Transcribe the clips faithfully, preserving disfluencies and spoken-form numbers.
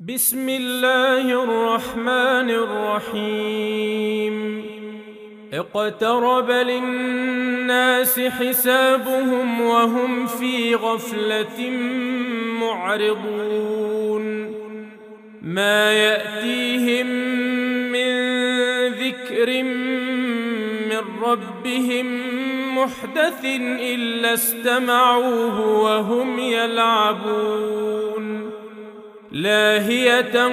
بسم الله الرحمن الرحيم. اقترب للناس حسابهم وهم في غفلة معرضون. ما يأتيهم من ذكر من ربهم محدث إلا استمعوه وهم يلعبون. لاهية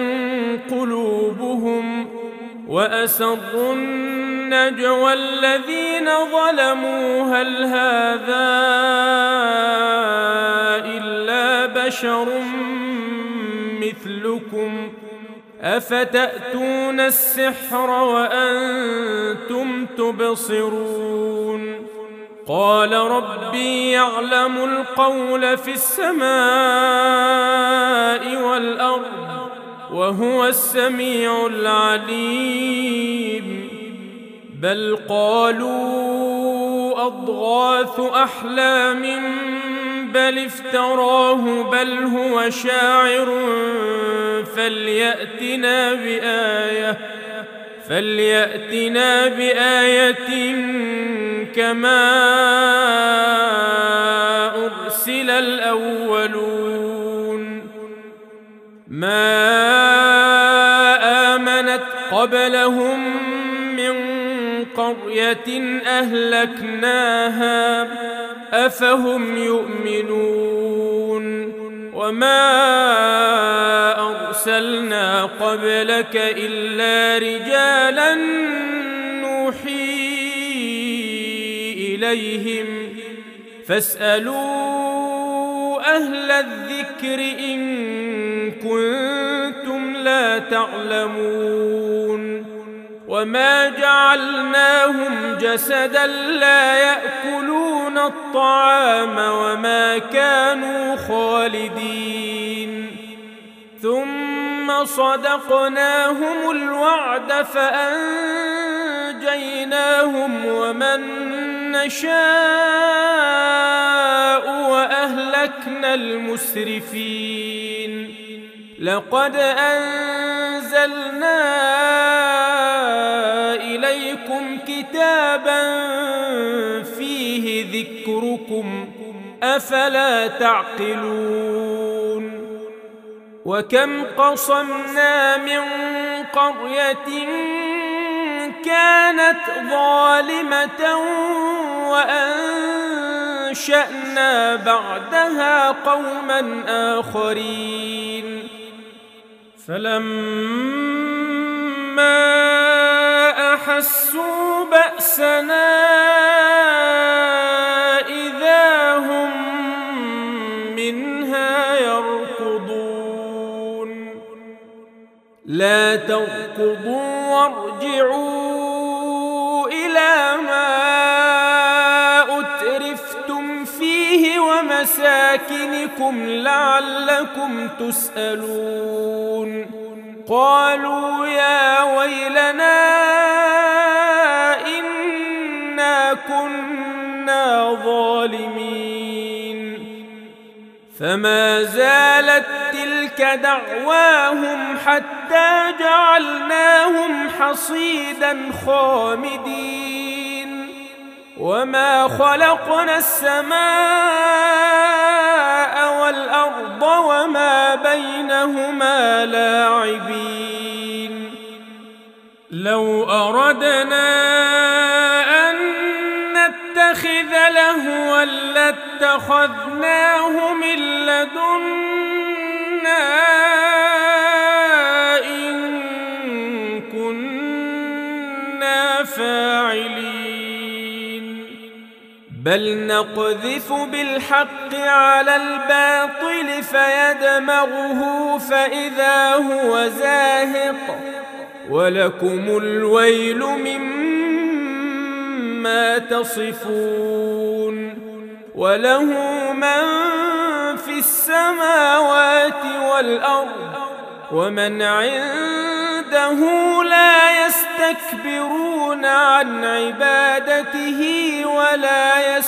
قلوبهم وأسروا النجوى الذين ظلموا هل هذا إلا بشر مثلكم أفتأتون السحر وأنتم تبصرون. قال ربي يعلم القول في السماء والأرض وهو السميع العليم. بل قالوا أضغاث أحلام بل افتراه بل هو شاعر فليأتنا بآية فليأتنا بآية كما أرسل الأولون. ما آمنت قبلهم من قرية أهلكناها أفهم يؤمنون. وما أرسلنا قبلك إلا رجالا نوحي إليهم فاسألوا أهل الذكر إن كنتم لا تعلمون. وما جعلناهم جسدا لا يأكلون الطعام وما كانوا خالدين. ثم صدقناهم الوعد فأنجيناهم ومن نشاء وأهلكنا المسرفين. لقد أنزلنا إليكم كتابا فيه ذكركم أفلا تعقلون. وكم قصمنا من قرية كانت ظالمة وأنشأنا بعدها قوما آخرين. فلما أحسوا بأسنا إذا هم منها يركضون. لا تركضوا وارجعوا إلى ما أترفتم فيه ومساكنكم لعلكم تسألون. قالوا يا ويلنا إنا كنا ظالمين. فما زالت تلك دعواهم حتى جعلناهم حصيدا خامدين. وما خلقنا السماء والأرض وما بينهما لاعبين. لو أردنا أن نتخذ لهوا لاتخذناه من لدنا إن كنا فاعلين. بل نقذف بالحق على الباطل فيدمغه فإذا هو زاهق ولكم الويل مما تصفون. وله من في السماوات والأرض ومن عنده لا يستكبرون عن عبادته ولا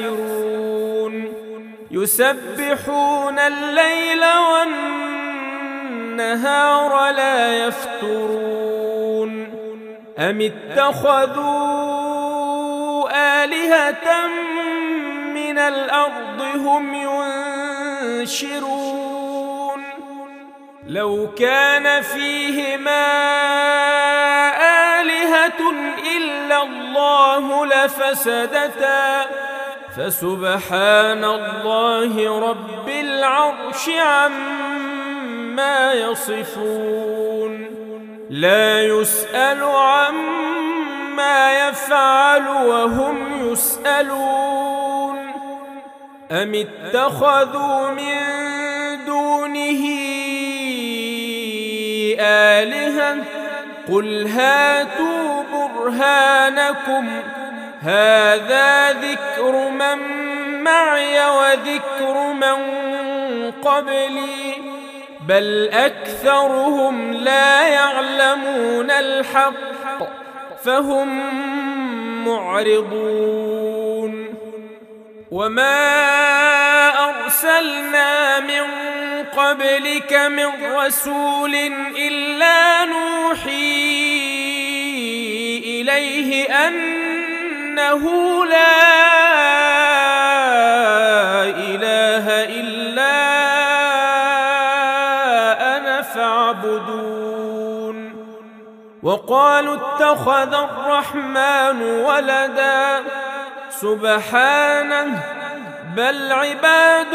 يستحسرون. يسبحون الليل والنهار والنهار لا يفترون أم اتخذوا آلهة من الأرض هم ينشرون لو كان فيهما آلهة إلا الله لفسدتا فسبحان الله رب العرش عما يصفون لا يسأل عما يفعل وهم يسألون أم اتخذوا من دونه آلهة قل هاتوا برهانكم هذا ذكر من معي وذكر من قبلي بل أكثرهم لا يعلمون الحق فهم معرضون وما أرسلنا من قبلك من رسول إلا نوحي إليه أنه لا إله إلا أنا فاعبدون وقالوا اتخذ الرحمن ولدا سبحانه بل عباد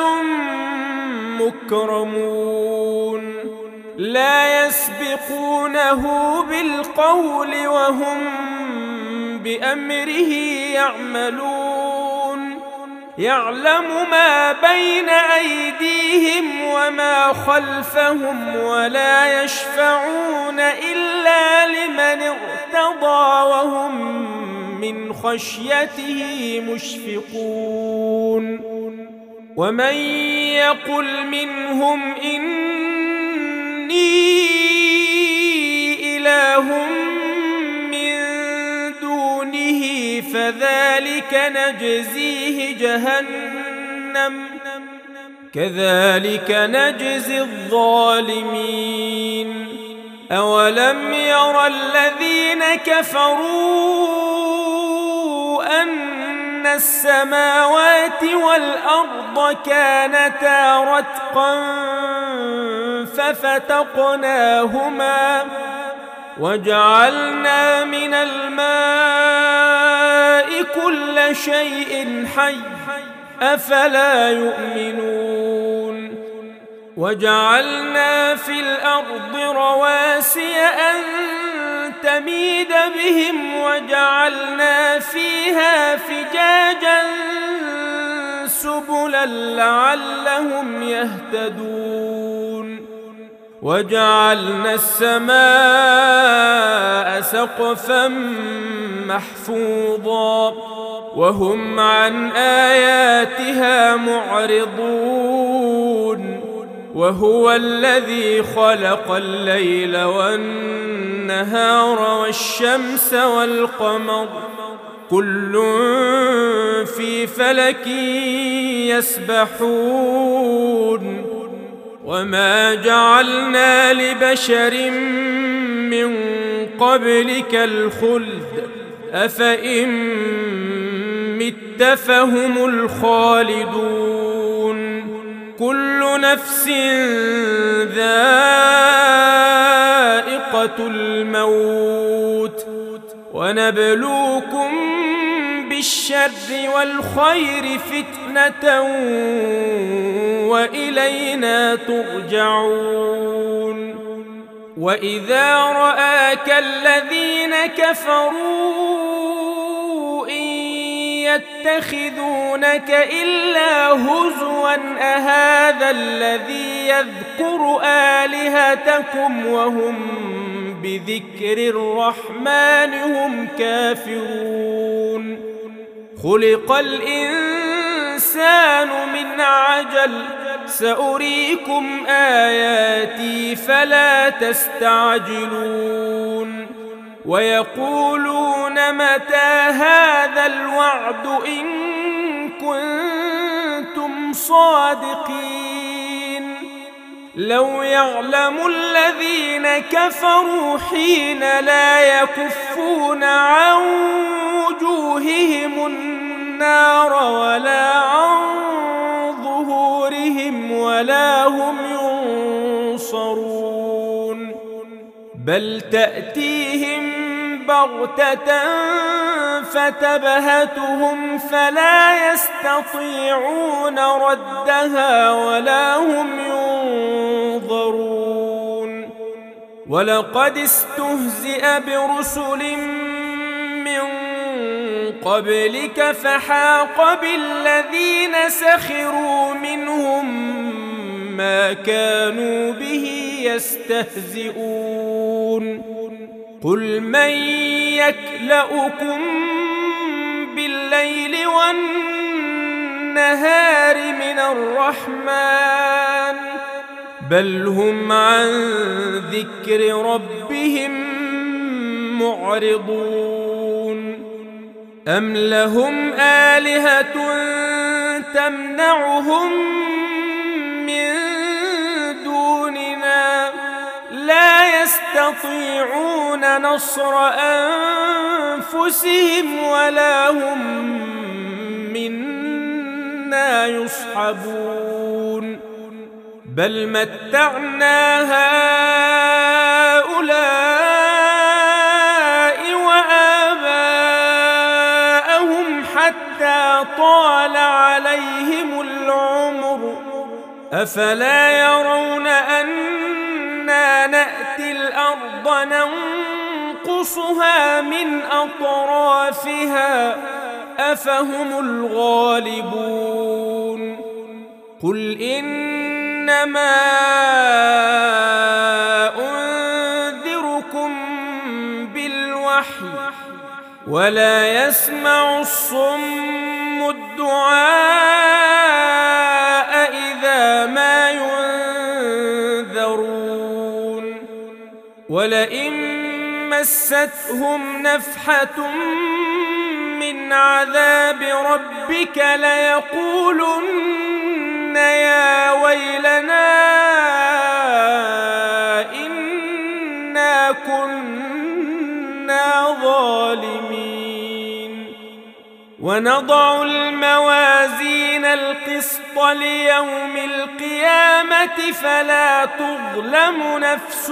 مكرمون لا يسبقونه بالقول وهم بأمره يعملون يعلم ما بين أيديهم وما خلفهم ولا يشفعون إلا لمن ارتضى وهم من خشيته مشفقون ومن يقل منهم إني إله من دونه فذلك نجزيه جهنم كذلك نجزي الظالمين أولم ير الذين كفروا أن السماوات والأرض كانتا رتقا ففتقناهما وجعلنا من الماء كل شيء حي أفلا يؤمنون وجعلنا في الأرض رواسي أن تميد بهم وجعلنا فيها فجاجا سبلا لعلهم يهتدون وجعلنا السماء سقفا محفوظا وهم عن آياتها معرضون وهو الذي خلق الليل والنهار والشمس والقمر كل في فلك يسبحون وما جعلنا لبشر من قبلك الخلد أفإن مت فهم الخالدون كل نفس ذائقة الموت ونبلوكم بالشر والخير فتنة وإلينا ترجعون وإذا رآك الذين كفروا إن يتخذونك إلا هزوا أهذا الذي يذكر آلهتكم وهم بذكر الرحمن هم كافرون خلق الإنسان من عجل سأريكم آياتي فلا تستعجلون ويقولون متى هذا الوعد إن كنتم صادقين لو يعلم الذين كفروا حين لا يكفون عن وجوههم النار ولا عن ظهورهم ولا هم ينصرون بل تأتيهم بغتة فتبهتهم فلا يستطيعون ردها ولا هم ينظرون ولقد استهزئ برسل من قبلك فحاق بالذين سخروا منهم ما كانوا به يستهزئون قل من يكلؤكم بالليل والنهار من الرحمن بل هم عن ذكر ربهم معرضون أم لهم آلهة تمنعهم من دوننا لا يستطيعون نصر أنفسهم ولا هم منا يصحبون بل متعنا هؤلاء وآباءهم حتى طال عليهم العمر أفلا يرون أنا نأتي الأرض ننقصها من أطرافها أفهم الغالبون قل إنما أنذركم بالوحي ولا يسمع الصم الدعاء إذا ما ينذرون ولئن مستهم نفحة من عذاب ربك ليقولن يا ويلنا إنا كنا ظالمين ونضع الموازين القسط ليوم القيامة فلا تظلم نفس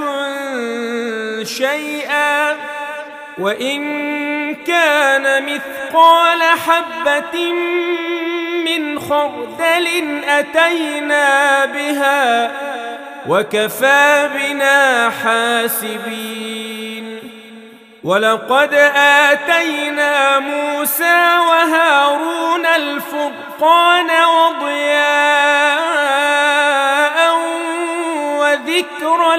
شيئا وإن كان مثقال حبة من خردل أتينا بها وكفى بنا حاسبين ولقد آتينا موسى وهارون الفرقان وضياء وذكرا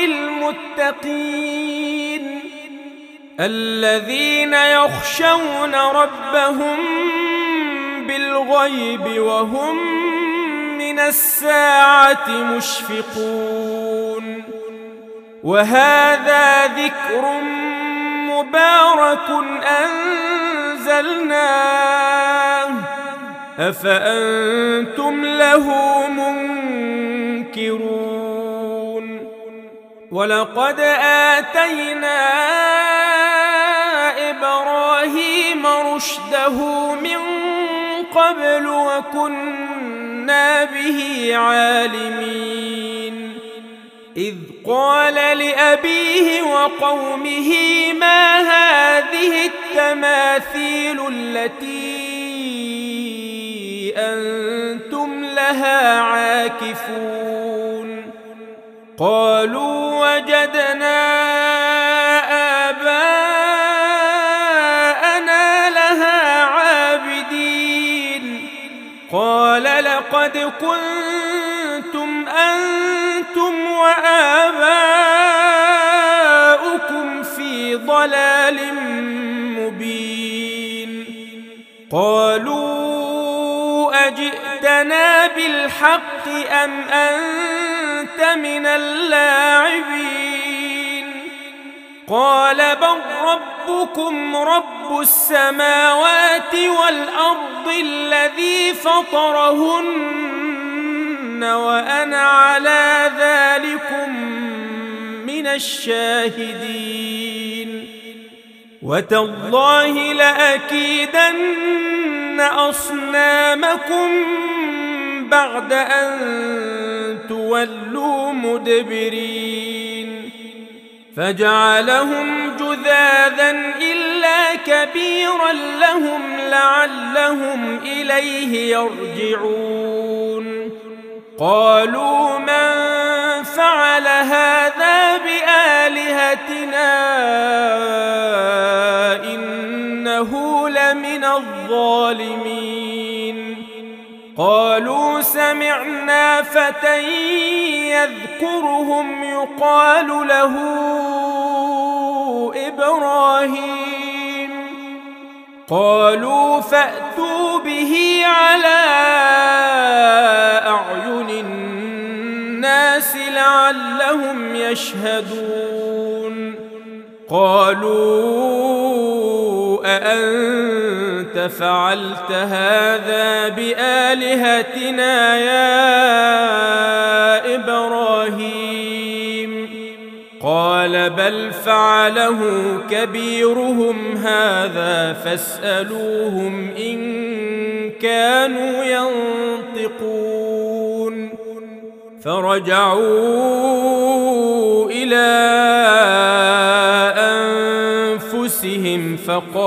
للمتقين الذين يخشون ربهم بالغيب وهم من الساعة مشفقون وهذا ذكر مبارك أنزلناه أفأنتم له منكرون ولقد آتينا إبراهيم رشده من قبل وكنا به عالمين إذ قال لأبيه وقومه ما هذه التماثيل التي أنتم لها عاكفون قالوا وجدنا آباءنا لها عابدين قال لقد كنتم أنتم وآباؤكم في ضلال مبين قالوا أجئتنا بالحق أم أنت من اللاعبين قال بل ربكم رب السماوات والأرض الذي فطرهن وأنا على ذلكم من الشاهدين. وتالله لأكيدن أصنامكم بعد أن تولوا مدبرين. فجعلهم جذاذا إلا كبيرا لهم لعلهم إليه يرجعون. قالوا من فعل هذا بآلهتنا إنه لمن الظالمين. قالوا سمعنا فتى يذكرهم يقال له إبراهيم. قالوا فأتوا به على أعين الناس لعلهم يشهدون. قالوا أأنت فعلت هذا بآلهتنا يا إبراهيم؟ قال بل فعله كبيرهم هذا فاسألوهم إن كانوا ينطقون. فرجعوا إلى أنفسهم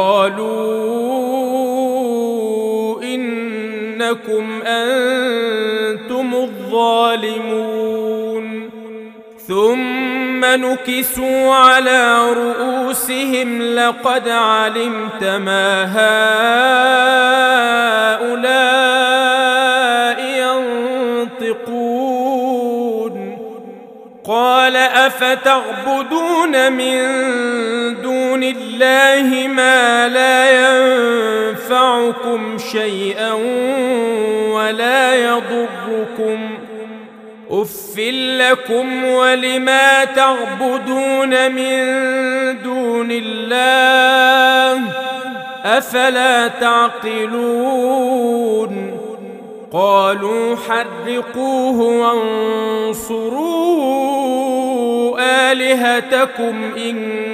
فقالوا إنكم أنتم الظالمون. ثم نكسوا على رؤوسهم لقد علمت ما هؤلاء ينطقون. قال أفتعبدون من دون الله ما لا ينفعكم شيئا ولا يضركم أف لكم ولما تعبدون من دون الله أفلا تعقلون. قالوا حرقوه وانصروا آلهتكم إن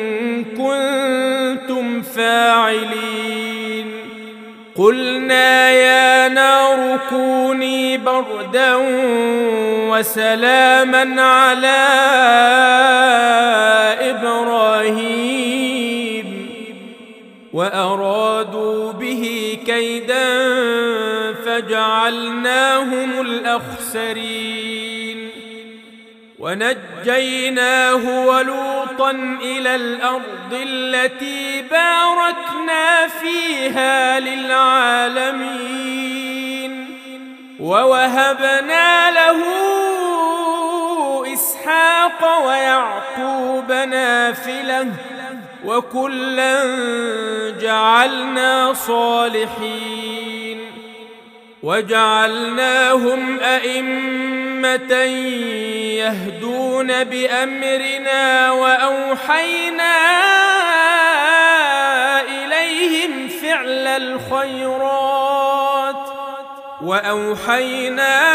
كنتم فاعلين. قلنا يا نار كوني بردا وسلاما على إبراهيم وأرادوا به كيدا فجعلناهم الأخسرين. ونجيناه ولوطا إلى الأرض التي باركنا فيها للعالمين. ووهبنا له إسحاق ويعقوب نافلة وكلا جعلنا صالحين. وجعلناهم أئمة يهدون بأمرنا وأوحينا إليهم فعل الخيرات وأوحينا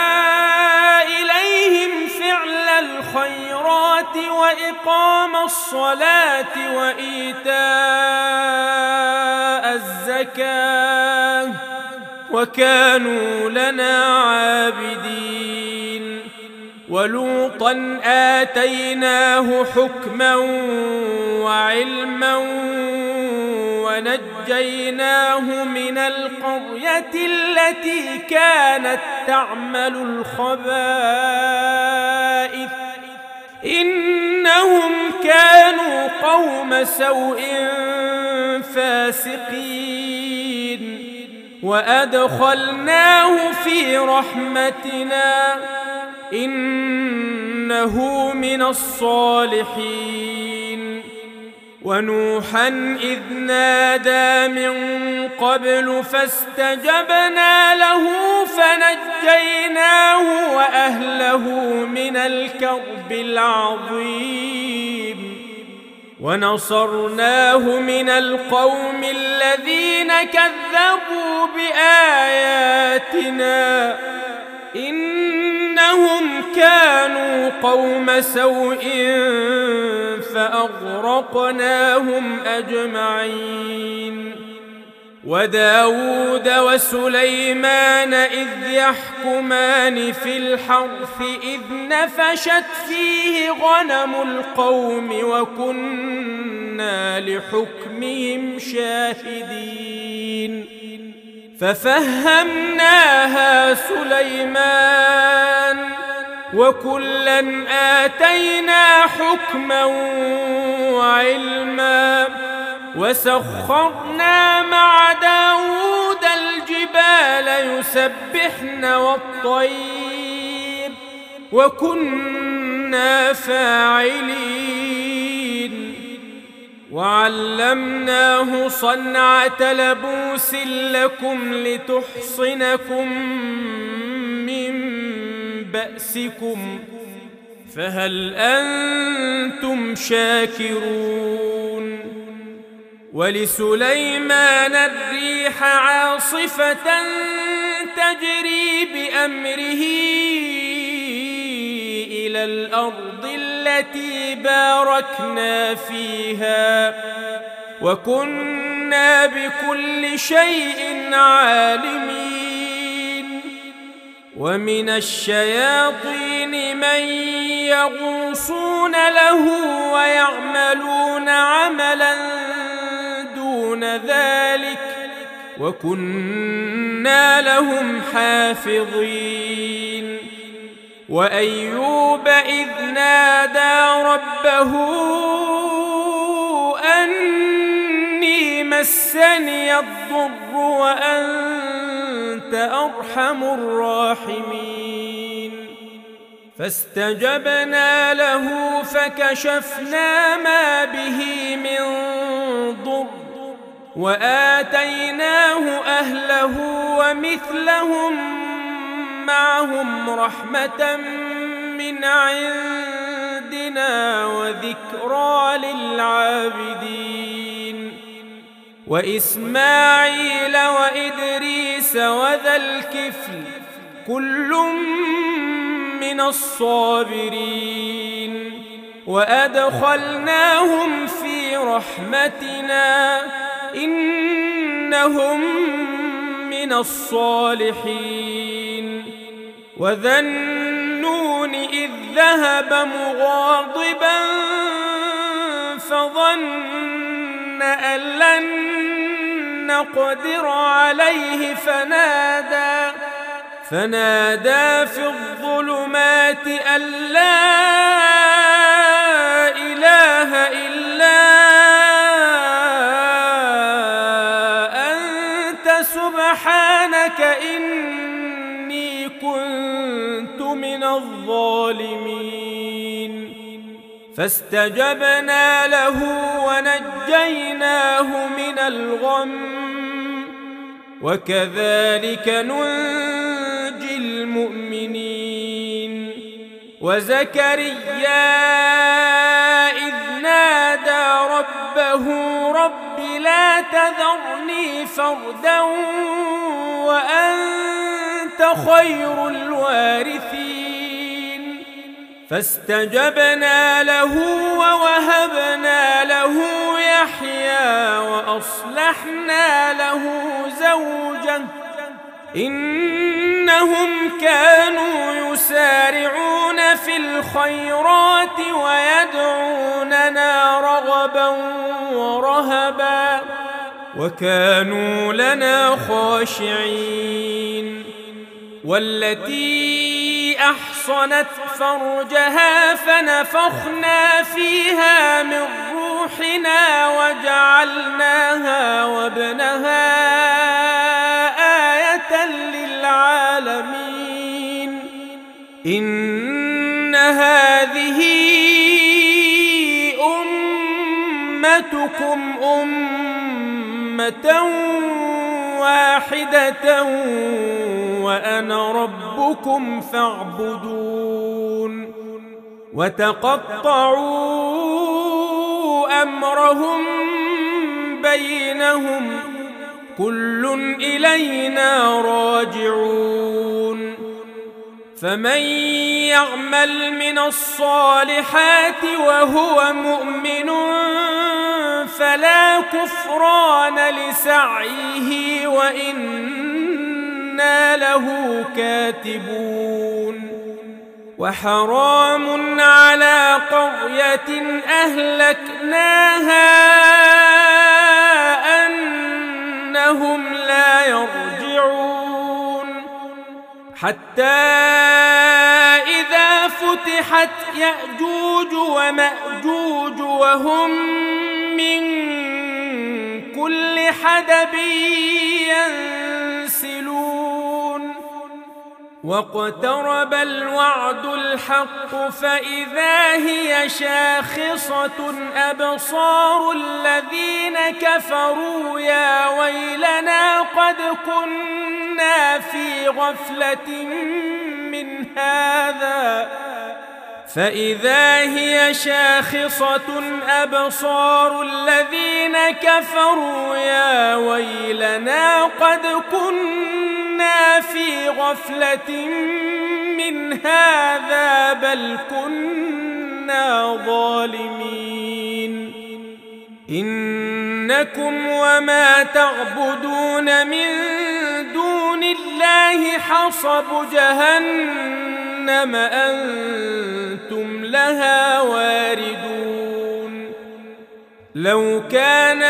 إليهم فعل الخيرات وإقام الصلاة وإيتاء الزكاة وكانوا لنا عابدين. ولوطا آتيناه حكما وعلما ونجيناه من القرية التي كانت تعمل الخبائث إنهم كانوا قوم سوء فاسقين. وأدخلناه في رحمتنا إنه من الصالحين. ونوحا إذ نادى من قبل فاستجبنا له فنجيناه وأهله من الكرب العظيم. ونصرناه من القوم الذين كذبوا بآياتنا إن إنهم كانوا قوم سوء فأغرقناهم أجمعين. وداود وسليمان إذ يحكمان في الحرث إذ نفشت فيه غنم القوم وكنا لحكمهم شاهدين. ففهمناها سليمان وكلا آتينا حكما وعلما وسخرنا مع داود الجبال يسبحن والطير وكنا فاعلين. وعلمناه صنعة لبوس لكم لتحصنكم من بأسكم فهل أنتم شاكرون؟ ولسليمان الريح عاصفة تجري بأمره إلى الأرض التي باركنا فيها وكنا بكل شيء عالمين. ومن الشياطين من يغوصون له ويعملون عملا دون ذلك وكنا لهم حافظين. وأيوب إذ نادى ربه أني مسني الضر وأنت أرحم الراحمين فاستجبنا له فكشفنا ما به من ضر وآتيناه أهله ومثلهم معهم رحمة من عندنا وذكرى للعابدين. وإسماعيل وإدريس وذا الكفل كل من الصابرين وأدخلناهم في رحمتنا إنهم من الصالحين. وذا النون إذ ذهب مغاضبا فظن أن لن نقدر عليه فنادى فنادى في الظلمات أن لا إله إلا أنت سبحانك إني كنت من الظالمين. فاستجبنا له ونجيناه من الغم وكذلك ننجي المؤمنين. وزكريا إذ نادى ربه رب لا تذرني فردا وأنت خير الوارثين فاستجبنا له ووهبنا له يحيى وأصلحنا له زوجه إنهم كانوا يسارعون في الخيرات ويدعوننا رغبا ورهبا وكانوا لنا خاشعين. والتي أحصنت فرجها فنفخنا فيها من روحنا وجعلناها وابنها آية للعالمين. إن هذه أمتكم أمة واحدة وأنا ربكم فاعبدون. وتقطعوا أمرهم بينهم كل إلينا راجعون. فمن يعمل من الصالحات وهو مؤمن فلا كفران لسعيه وإنا له كاتبون وحرام على قرية أهلكناها أنهم لا يرجعون حتى إذا فتحت يأجوج ومأجوج وهم من كل حدب ينسلون واقترب الوعد الحق فإذا هي شاخصة أبصار الذين كفروا يا ويلنا قد كنا في غفلة من هذا فإذا هي شاخصة أبصار الذين كفروا يا ويلنا قد كنا في غفلة من هذا بل كنا ظالمين إنكم وما تعبدون من دون الله حصب جهنم أنتم لها واردون لو كان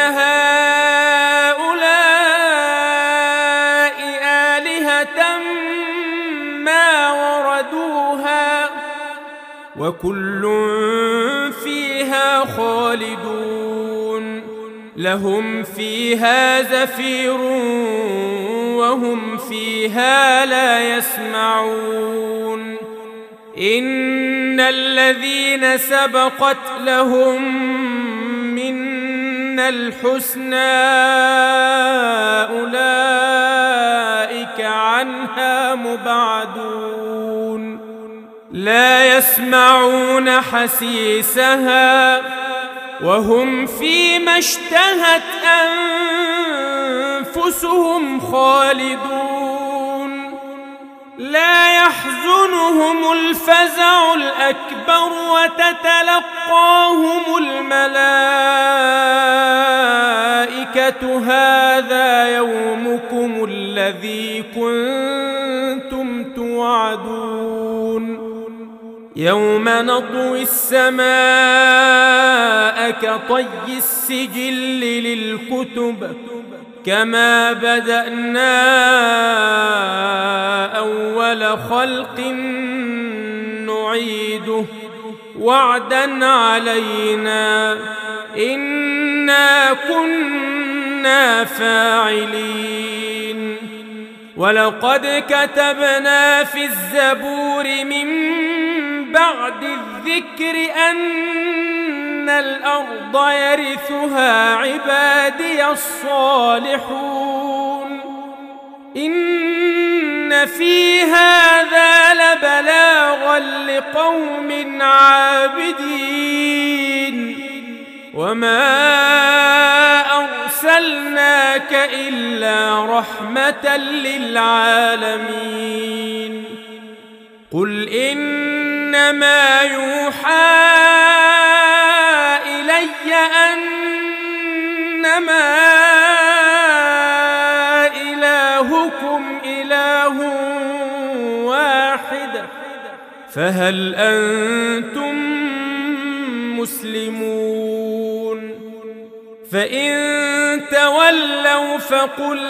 هؤلاء آلهة ما وردوها وكل فيها خالدون لهم فيها زفير وهم فيها لا يسمعون إن الذين سبقت لهم منا الحسنى أولئك عنها مبعدون لا يسمعون حسيسها وهم فيما اشتهت أنفسهم خالدون لا يحزنهم الفزع الأكبر وتتلقاهم الملائكة هذا يومكم الذي كنتم توعدون يوم نطوي السماء كطي السجل للكتب كما بدأنا أول خلق نعيده وعدا علينا إنا كنا فاعلين ولقد كتبنا في الزبور من بعد الذكر أن الأرض يرثها عبادي الصالحون إن في هذا لبلاغا لقوم عابدين وما أرسلناك إلا رحمة للعالمين قل إنما يوحى إلي أنما إلهكم إله واحد فهل أنتم مسلمون فإن تولوا فقل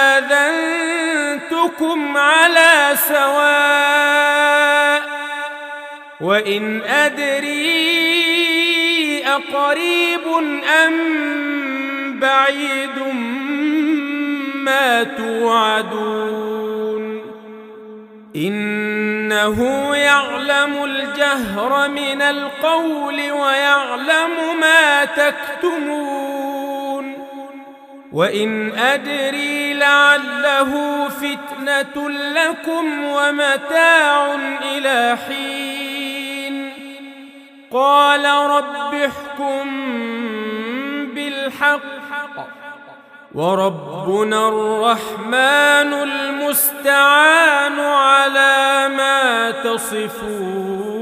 آذنتكم على سواء وإن أدري أقريب أم بعيد ما توعدون إنه يعلم الجهر من القول ويعلم ما تكتمون وإن أدري لعله فتنة لكم ومتاع إلى حين قال رب احكم بالحق وربنا الرحمن المستعان على ما تصفون.